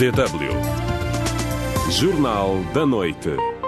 DW Jornal da Noite.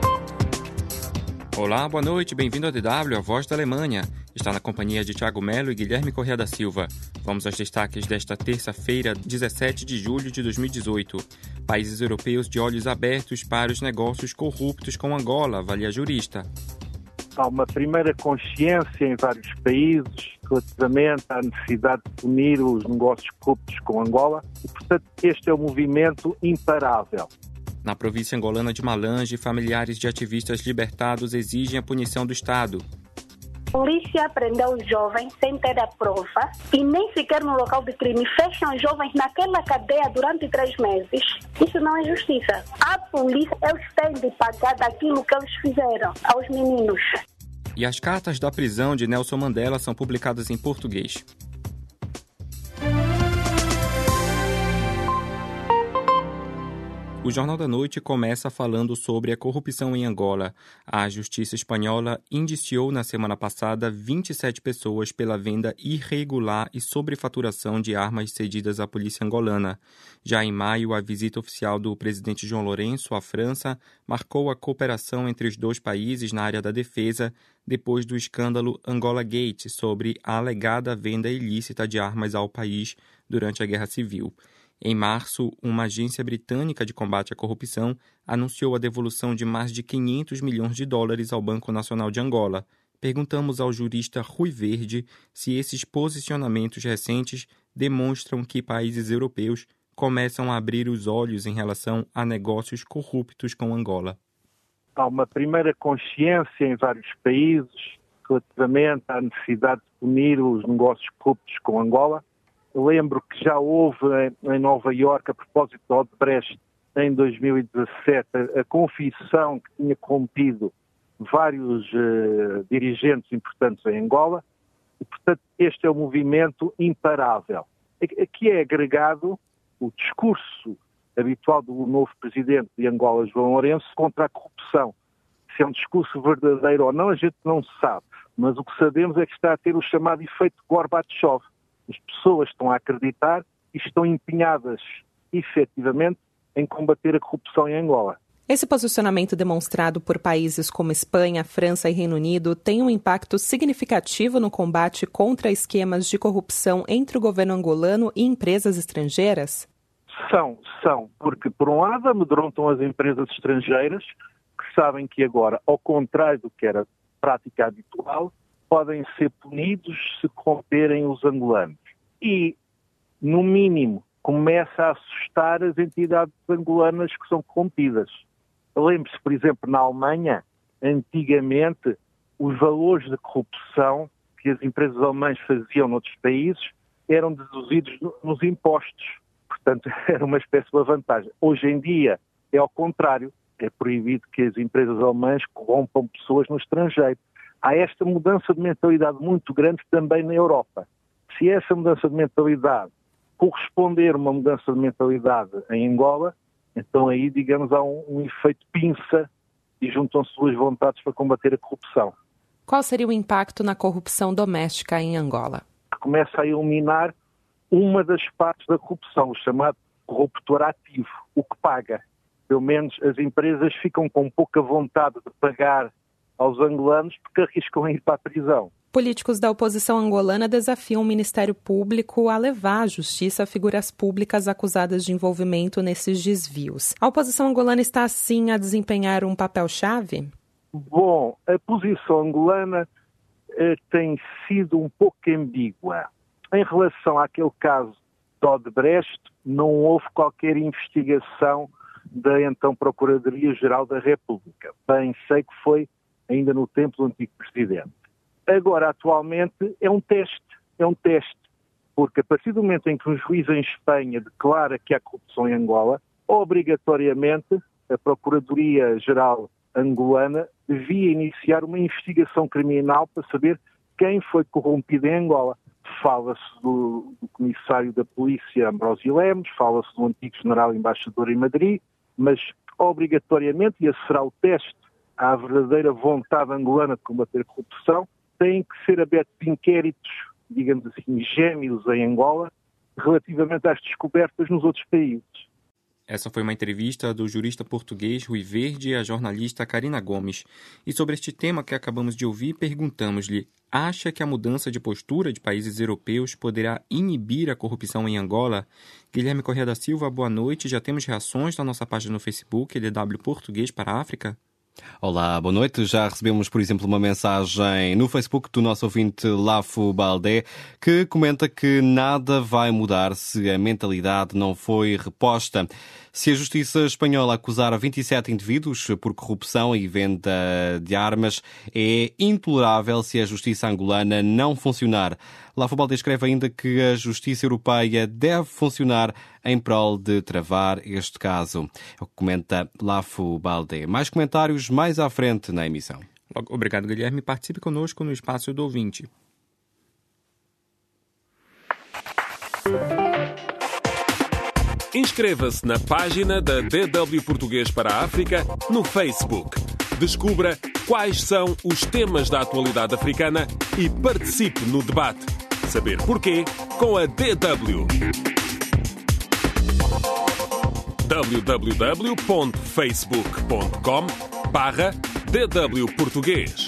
Olá, boa noite, bem-vindo ao DW, a voz da Alemanha. Está na companhia de Thiago Melo e Guilherme Corrêa da Silva. Vamos aos destaques desta terça-feira, 17 de julho de 2018. Países europeus de olhos abertos para os negócios corruptos com Angola, avalia jurista. Há uma primeira consciência em vários países relativamente à necessidade de punir os negócios corruptos com Angola e, portanto, este é um movimento imparável. Na província angolana de Malange, familiares de ativistas libertados exigem a punição do Estado. A polícia prendeu os jovens sem ter a prova e nem sequer no local de crime fecham os jovens naquela cadeia durante 3 meses. Isso não é justiça. A polícia, eles têm de pagar daquilo que eles fizeram aos meninos. E as cartas da prisão de Nelson Mandela são publicadas em português. O Jornal da Noite começa falando sobre a corrupção em Angola. A Justiça Espanhola indiciou na semana passada 27 pessoas pela venda irregular e sobrefaturação de armas cedidas à polícia angolana. Já em maio, a visita oficial do presidente João Lourenço à França marcou a cooperação entre os dois países na área da defesa, depois do escândalo Angola Gate sobre a alegada venda ilícita de armas ao país durante a Guerra Civil. Em março, uma agência britânica de combate à corrupção anunciou a devolução de mais de 500 milhões de dólares ao Banco Nacional de Angola. Perguntamos ao jurista Rui Verde se esses posicionamentos recentes demonstram que países europeus começam a abrir os olhos em relação a negócios corruptos com Angola. Há uma primeira consciência em vários países relativamente à necessidade de punir os negócios corruptos com Angola. Eu lembro que já houve em Nova Iorque, a propósito de Odebrecht, em 2017, a confissão que tinha corrompido vários dirigentes importantes em Angola. E, portanto, este é um movimento imparável. Aqui é agregado o discurso habitual do novo presidente de Angola, João Lourenço, contra a corrupção. Se é um discurso verdadeiro ou não, a gente não sabe. Mas o que sabemos é que está a ter o chamado efeito Gorbachev. As pessoas estão a acreditar e estão empenhadas, efetivamente, em combater a corrupção em Angola. Esse posicionamento demonstrado por países como Espanha, França e Reino Unido tem um impacto significativo no combate contra esquemas de corrupção entre o governo angolano e empresas estrangeiras? São, porque, por um lado, amedrontam as empresas estrangeiras, que sabem que agora, ao contrário do que era prática habitual, podem ser punidos se corromperem os angolanos. E, no mínimo, começa a assustar as entidades angolanas que são corrompidas. Lembre-se, por exemplo, na Alemanha, antigamente, os valores de corrupção que as empresas alemãs faziam noutros países eram deduzidos nos impostos. Portanto, era uma espécie de vantagem. Hoje em dia, é ao contrário. É proibido que as empresas alemãs corrompam pessoas no estrangeiro. Há esta mudança de mentalidade muito grande também na Europa. Se essa mudança de mentalidade corresponder a uma mudança de mentalidade em Angola, então aí, digamos, há um efeito pinça e juntam-se duas vontades para combater a corrupção. Qual seria o impacto na corrupção doméstica em Angola? Começa a eliminar uma das partes da corrupção, o chamado corruptor ativo, o que paga. Pelo menos as empresas ficam com pouca vontade de pagar aos angolanos porque arriscam ir para a prisão. Políticos da oposição angolana desafiam o Ministério Público a levar à justiça figuras públicas acusadas de envolvimento nesses desvios. A oposição angolana está, assim, a desempenhar um papel-chave? Bom, a posição angolana tem sido um pouco ambígua. Em relação àquele caso de Odebrecht, não houve qualquer investigação da então Procuradoria-Geral da República. Bem sei que foi ainda no tempo do antigo presidente. Agora, atualmente, é um teste, porque a partir do momento em que um juiz em Espanha declara que há corrupção em Angola, obrigatoriamente a Procuradoria-Geral angolana devia iniciar uma investigação criminal para saber quem foi corrompido em Angola. Fala-se do comissário da polícia Ambrósio Lemos, fala-se do antigo general embaixador em Madrid, mas obrigatoriamente, e esse será o teste à verdadeira vontade angolana de combater a corrupção, têm que ser abertos inquéritos, digamos assim, gêmeos em Angola, relativamente às descobertas nos outros países. Essa foi uma entrevista do jurista português Rui Verde à jornalista Karina Gomes. E sobre este tema que acabamos de ouvir, perguntamos-lhe: acha que a mudança de postura de países europeus poderá inibir a corrupção em Angola? Guilherme Corrêa da Silva, boa noite. Já temos reações na nossa página no Facebook, DW Português para a África? Olá, boa noite. Já recebemos, por exemplo, uma mensagem no Facebook do nosso ouvinte Lafo Baldé, que comenta que nada vai mudar se a mentalidade não foi reposta. Se a justiça espanhola acusar 27 indivíduos por corrupção e venda de armas, é intolerável se a justiça angolana não funcionar. Lafo Baldé escreve ainda que a justiça europeia deve funcionar em prol de travar este caso. É o que comenta Lafo Baldé. Mais comentários mais à frente na emissão. Obrigado, Guilherme. Participe conosco no Espaço do Ouvinte. Inscreva-se na página da DW Português para a África no Facebook. Descubra quais são os temas da atualidade africana e participe no debate. Saber porquê com a DW. www.facebook.com/DW Português.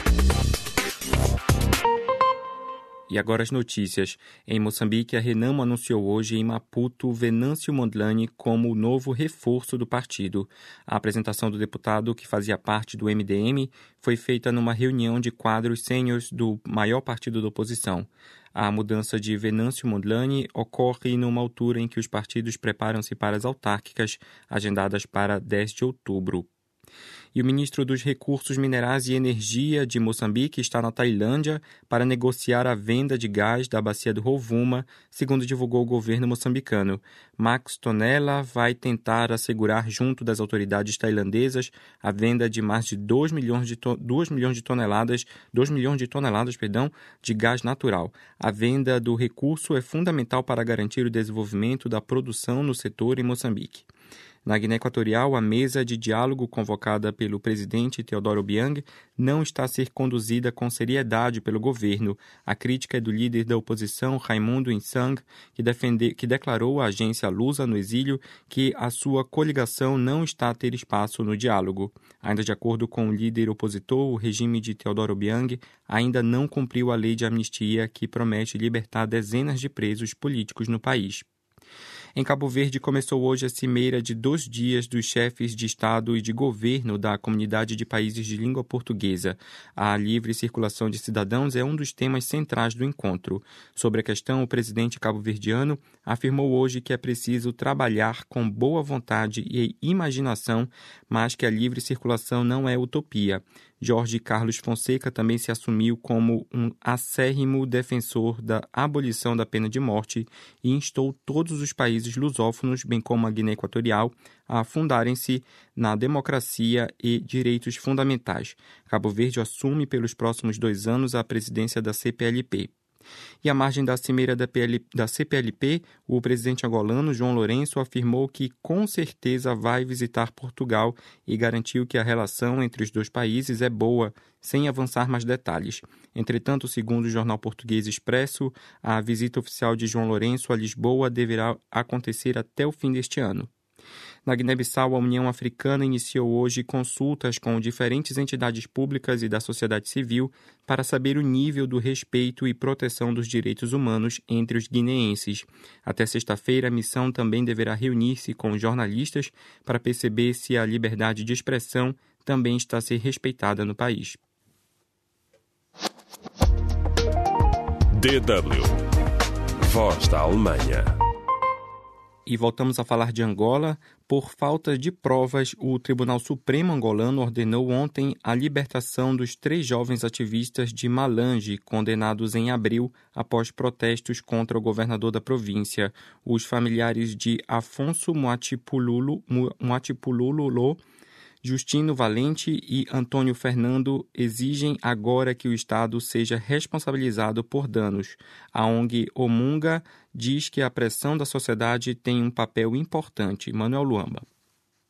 E agora as notícias. Em Moçambique, a Renamo anunciou hoje em Maputo Venâncio Mondlane como o novo reforço do partido. A apresentação do deputado, que fazia parte do MDM, foi feita numa reunião de quadros sêniores do maior partido da oposição. A mudança de Venâncio Mondlane ocorre numa altura em que os partidos preparam-se para as autárquicas, agendadas para 10 de outubro. E o ministro dos Recursos Minerais e Energia de Moçambique está na Tailândia para negociar a venda de gás da bacia do Rovuma, segundo divulgou o governo moçambicano. Max Tonela vai tentar assegurar junto das autoridades tailandesas a venda de mais de 2 milhões de toneladas de gás natural. A venda do recurso é fundamental para garantir o desenvolvimento da produção no setor em Moçambique. Na Guiné Equatorial, a mesa de diálogo convocada pelo presidente Teodoro Obiang não está a ser conduzida com seriedade pelo governo. A crítica é do líder da oposição, Raimundo Insang, que declarou à agência Lusa, no exílio, que a sua coligação não está a ter espaço no diálogo. Ainda de acordo com o líder opositor, o regime de Teodoro Obiang ainda não cumpriu a lei de amnistia que promete libertar dezenas de presos políticos no país. Em Cabo Verde, começou hoje a cimeira de 2 dias dos chefes de Estado e de governo da Comunidade de Países de Língua Portuguesa. A livre circulação de cidadãos é um dos temas centrais do encontro. Sobre a questão, o presidente cabo-verdiano afirmou hoje que é preciso trabalhar com boa vontade e imaginação, mas que a livre circulação não é utopia. Jorge Carlos Fonseca também se assumiu como um acérrimo defensor da abolição da pena de morte e instou todos os países lusófonos, bem como a Guiné Equatorial, a fundarem-se na democracia e direitos fundamentais. Cabo Verde assume pelos próximos 2 anos a presidência da CPLP. E à margem da cimeira da CPLP, o presidente angolano João Lourenço afirmou que com certeza vai visitar Portugal e garantiu que a relação entre os dois países é boa, sem avançar mais detalhes. Entretanto, segundo o jornal português Expresso, a visita oficial de João Lourenço a Lisboa deverá acontecer até o fim deste ano. Na Guiné-Bissau, a União Africana iniciou hoje consultas com diferentes entidades públicas e da sociedade civil para saber o nível do respeito e proteção dos direitos humanos entre os guineenses. Até sexta-feira, a missão também deverá reunir-se com jornalistas para perceber se a liberdade de expressão também está a ser respeitada no país. DW. Voz da Alemanha. E voltamos a falar de Angola. Por falta de provas, o Tribunal Supremo angolano ordenou ontem a libertação dos 3 jovens ativistas de Malange, condenados em abril após protestos contra o governador da província. Os familiares de Afonso Muatipululo, Justino Valente e Antônio Fernando exigem agora que o Estado seja responsabilizado por danos. A ONG Omunga diz que a pressão da sociedade tem um papel importante. Manuel Luamba.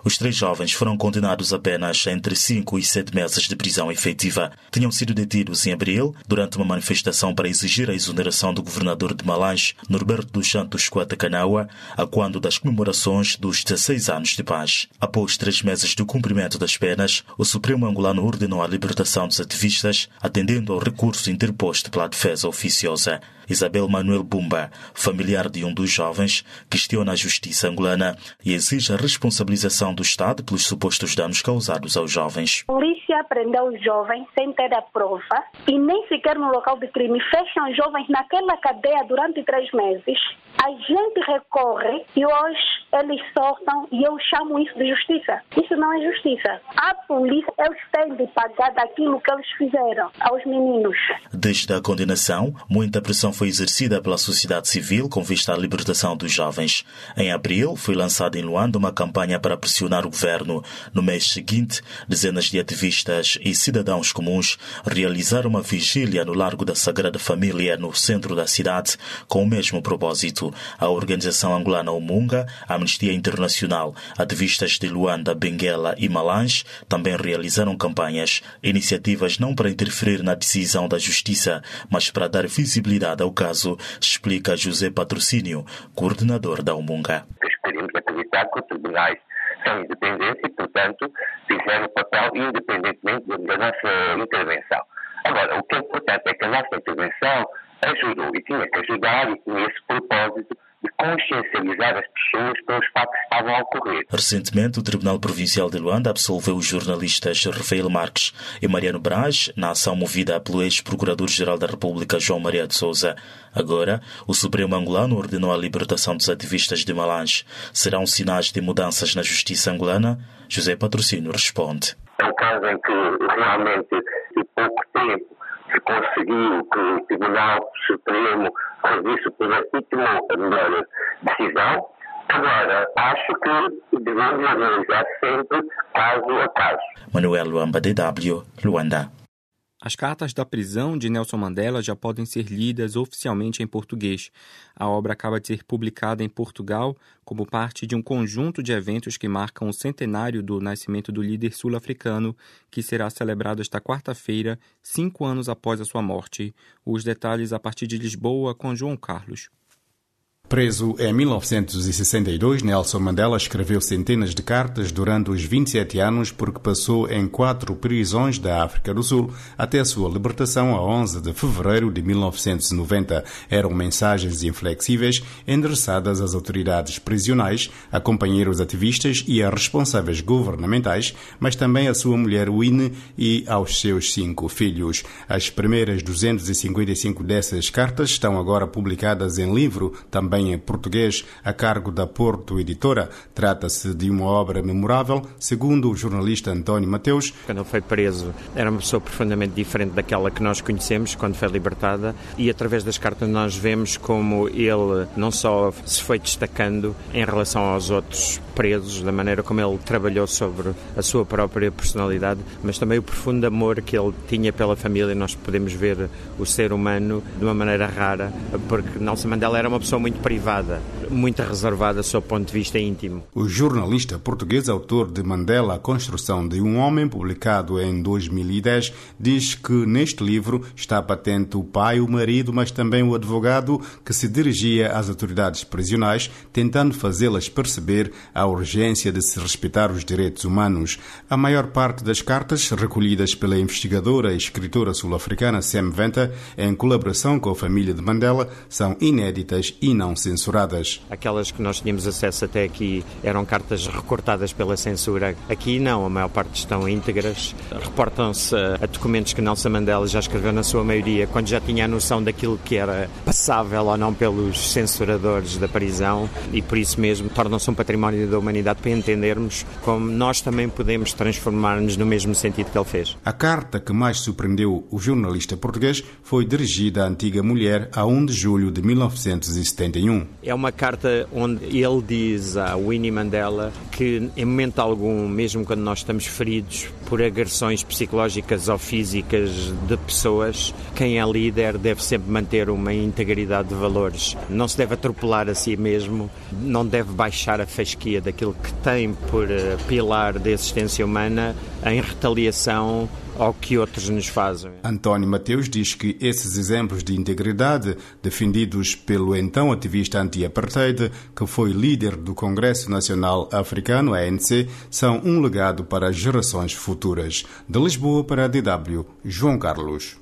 Os 3 jovens foram condenados apenas entre 5 e 7 meses de prisão efetiva. Tinham sido detidos em abril durante uma manifestação para exigir a exoneração do governador de Malange, Norberto dos Santos Coata Canaua, a quando das comemorações dos 16 anos de paz. Após 3 meses do cumprimento das penas, o Supremo angolano ordenou a libertação dos ativistas, atendendo ao recurso interposto pela defesa oficiosa. Isabel Manuel Bumba, familiar de um dos jovens, questiona a justiça angolana e exige a responsabilização do Estado pelos supostos danos causados aos jovens. A polícia prendeu os jovens sem ter a prova e nem sequer no local de crime. Fecham os jovens naquela cadeia durante 3 meses. A gente recorre e hoje eles soltam e eu chamo isso de justiça. Isso não é justiça. A polícia, eles têm de pagar daquilo que eles fizeram aos meninos. Desde a condenação, muita pressão foi exercida pela sociedade civil com vista à libertação dos jovens. Em abril, foi lançada em Luanda uma campanha para pressionar o governo. No mês seguinte, dezenas de ativistas e cidadãos comuns realizaram uma vigília no Largo da Sagrada Família, no centro da cidade, com o mesmo propósito. A organização angolana Umunga, a Amnistia Internacional, ativistas de Luanda, Benguela e Malange também realizaram campanhas, iniciativas não para interferir na decisão da justiça, mas para dar visibilidade ao caso, explica José Patrocínio, coordenador da Umunga. Queremos acreditar que os tribunais são independentes e, portanto, fizeram o papel independentemente da nossa intervenção. Agora, o que é importante é que a nossa intervenção ajudou e tinha que ajudar e tinha esse propósito de consciencializar as pessoas pelos fatos que estavam a ocorrer. Recentemente, o Tribunal Provincial de Luanda absolveu os jornalistas Rafael Marques e Mariano Braz na ação movida pelo ex-Procurador-Geral da República, João Maria de Sousa. Agora, o Supremo angolano ordenou a libertação dos ativistas de Malange. Serão sinais de mudanças na justiça angolana? José Patrocínio responde. É um caso em que realmente, em pouco tempo, se conseguiu que o Tribunal Supremo revisse por legítimo a melhor decisão. Agora, acho que devemos analisar sempre caso a caso. Manuel Luamba, DW, Luanda. As cartas da prisão de Nelson Mandela já podem ser lidas oficialmente em português. A obra acaba de ser publicada em Portugal como parte de um conjunto de eventos que marcam o centenário do nascimento do líder sul-africano, que será celebrado esta quarta-feira, 5 anos após a sua morte. Os detalhes a partir de Lisboa com João Carlos. Preso em 1962, Nelson Mandela escreveu centenas de cartas durante os 27 anos porque passou em 4 prisões da África do Sul até a sua libertação a 11 de fevereiro de 1990. Eram mensagens inflexíveis endereçadas às autoridades prisionais, a companheiros ativistas e a responsáveis governamentais, mas também à sua mulher Winnie e aos seus 5 filhos. As primeiras 255 dessas cartas estão agora publicadas em livro, também em português, a cargo da Porto Editora. Trata-se de uma obra memorável, segundo o jornalista António Mateus. Quando ele foi preso, era uma pessoa profundamente diferente daquela que nós conhecemos quando foi libertada, e através das cartas nós vemos como ele não só se foi destacando em relação aos outros presos, da maneira como ele trabalhou sobre a sua própria personalidade, mas também o profundo amor que ele tinha pela família. Nós podemos ver o ser humano de uma maneira rara, porque Nelson Mandela era uma pessoa muito privada, muito reservada sob o ponto de vista íntimo. O jornalista português, autor de Mandela, a construção de um homem, publicado em 2010, diz que neste livro está patente o pai, o marido, mas também o advogado que se dirigia às autoridades prisionais, tentando fazê-las perceber a urgência de se respeitar os direitos humanos. A maior parte das cartas, recolhidas pela investigadora e escritora sul-africana Sam Venter, em colaboração com a família de Mandela, são inéditas e não censuradas. Aquelas que nós tínhamos acesso até aqui eram cartas recortadas pela censura. Aqui não, a maior parte estão íntegras. Reportam-se a documentos que Nelson Mandela já escreveu na sua maioria, quando já tinha a noção daquilo que era passável ou não pelos censuradores da prisão, e por isso mesmo tornam-se um património da humanidade para entendermos como nós também podemos transformar-nos no mesmo sentido que ele fez. A carta que mais surpreendeu o jornalista português foi dirigida à antiga mulher a 1 de julho de 1971. É uma carta onde ele diz a Winnie Mandela que que em momento algum, mesmo quando nós estamos feridos por agressões psicológicas ou físicas de pessoas, quem é líder deve sempre manter uma integridade de valores. Não se deve atropelar a si mesmo, não deve baixar a fasquia daquilo que tem por pilar da existência humana em retaliação ao que outros nos fazem. António Mateus diz que esses exemplos de integridade, defendidos pelo então ativista anti-apartheid, que foi líder do Congresso Nacional Africano, ANC, são um legado para as gerações futuras. De Lisboa para a DW, João Carlos.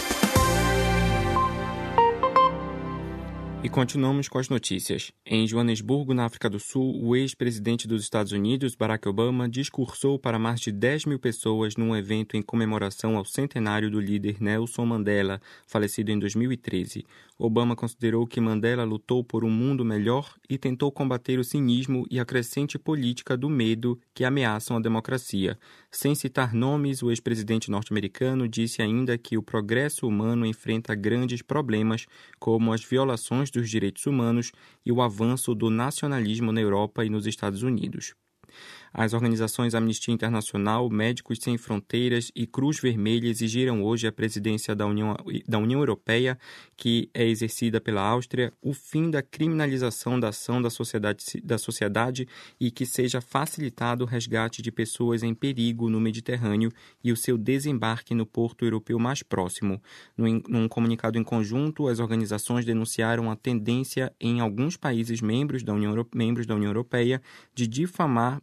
E continuamos com as notícias. Em Joanesburgo, na África do Sul, o ex-presidente dos Estados Unidos, Barack Obama, discursou para mais de 10 mil pessoas num evento em comemoração ao centenário do líder Nelson Mandela, falecido em 2013. Obama considerou que Mandela lutou por um mundo melhor e tentou combater o cinismo e a crescente política do medo que ameaçam a democracia. Sem citar nomes, o ex-presidente norte-americano disse ainda que o progresso humano enfrenta grandes problemas, como as violações dos direitos humanos e o avanço do nacionalismo na Europa e nos Estados Unidos. As organizações Amnistia Internacional, Médicos Sem Fronteiras e Cruz Vermelha exigiram hoje à presidência da União Europeia, que é exercida pela Áustria, o fim da criminalização da ação da sociedade e que seja facilitado o resgate de pessoas em perigo no Mediterrâneo e o seu desembarque no porto europeu mais próximo. Num comunicado em conjunto, as organizações denunciaram a tendência em alguns países membros da União Europeia de difamar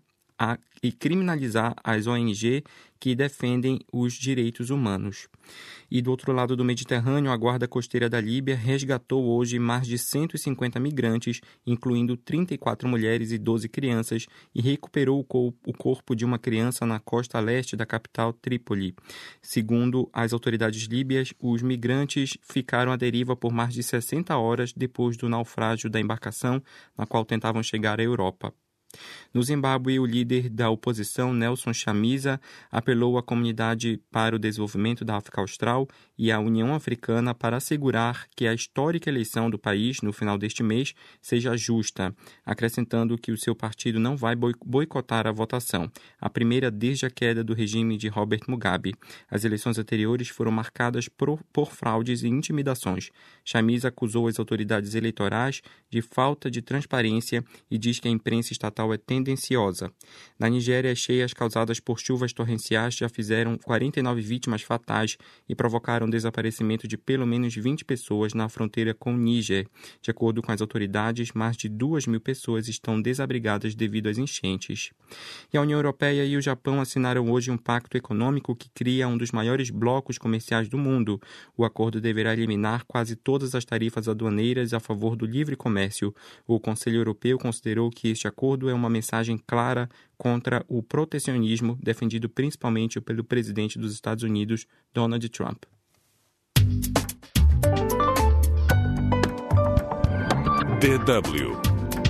e criminalizar as ONG que defendem os direitos humanos. E do outro lado do Mediterrâneo, a Guarda Costeira da Líbia resgatou hoje mais de 150 migrantes, incluindo 34 mulheres e 12 crianças, e recuperou o corpo de uma criança na costa leste da capital Trípoli. Segundo as autoridades líbias, os migrantes ficaram à deriva por mais de 60 horas depois do naufrágio da embarcação, na qual tentavam chegar à Europa. No Zimbábue, o líder da oposição, Nelson Chamisa, apelou à Comunidade para o Desenvolvimento da África Austral e à União Africana para assegurar que a histórica eleição do país, no final deste mês, seja justa, acrescentando que o seu partido não vai boicotar a votação, a primeira desde a queda do regime de Robert Mugabe. As eleições anteriores foram marcadas por fraudes e intimidações. Chamisa acusou as autoridades eleitorais de falta de transparência e diz que a imprensa estatal é tendenciosa. Na Nigéria, as cheias causadas por chuvas torrenciais já fizeram 49 vítimas fatais e provocaram o desaparecimento de pelo menos 20 pessoas na fronteira com o Níger. De acordo com as autoridades, mais de 2.000 pessoas estão desabrigadas devido às enchentes. E a União Europeia e o Japão assinaram hoje um pacto econômico que cria um dos maiores blocos comerciais do mundo. O acordo deverá eliminar quase todas as tarifas aduaneiras a favor do livre comércio. O Conselho Europeu considerou que este acordo é uma mensagem clara contra o protecionismo defendido principalmente pelo presidente dos Estados Unidos, Donald Trump. DW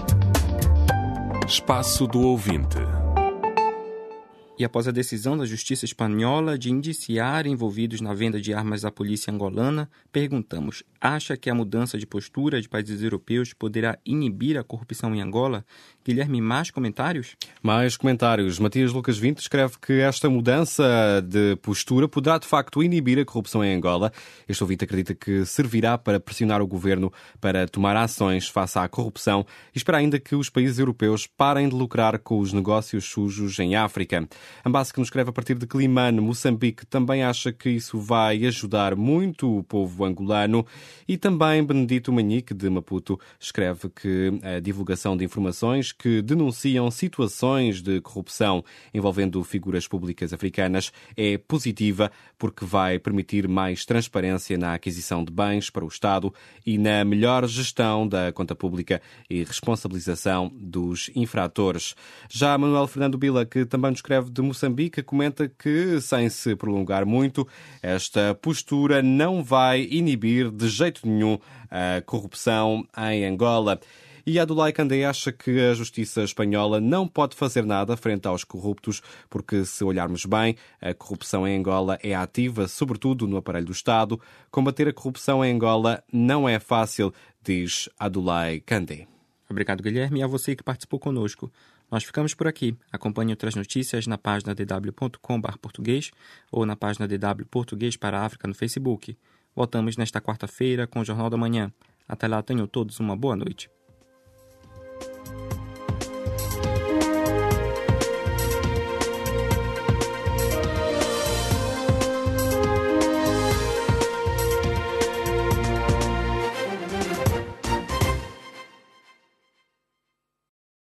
Espaço do Ouvinte. E após a decisão da Justiça Espanhola de indiciar envolvidos na venda de armas à polícia angolana, perguntamos: acha que a mudança de postura de países europeus poderá inibir a corrupção em Angola? Guilherme, mais comentários? Mais comentários. Matias Lucas Vinto escreve que esta mudança de postura poderá de facto inibir a corrupção em Angola. Este ouvinte acredita que servirá para pressionar o governo para tomar ações face à corrupção e espera ainda que os países europeus parem de lucrar com os negócios sujos em África. Ambassi, que nos escreve a partir de Climane, Moçambique, também acha que isso vai ajudar muito o povo angolano. E também Benedito Manique, de Maputo, escreve que a divulgação de informações que denunciam situações de corrupção envolvendo figuras públicas africanas é positiva porque vai permitir mais transparência na aquisição de bens para o Estado e na melhor gestão da conta pública e responsabilização dos infratores. Já Manuel Fernando Bila, que também nos escreve de Moçambique, comenta que, sem se prolongar muito, esta postura não vai inibir de jeito nenhum a corrupção em Angola. E Adulai Candé acha que a justiça espanhola não pode fazer nada frente aos corruptos, porque, se olharmos bem, a corrupção em Angola é ativa, sobretudo no aparelho do Estado. Combater a corrupção em Angola não é fácil, diz Adulai Candé. Obrigado, Guilherme, e a você que participou conosco. Nós ficamos por aqui. Acompanhe outras notícias na página dw.com/português ou na página DW Português para a África no Facebook. Voltamos nesta quarta-feira com o Jornal da Manhã. Até lá, tenham todos uma boa noite.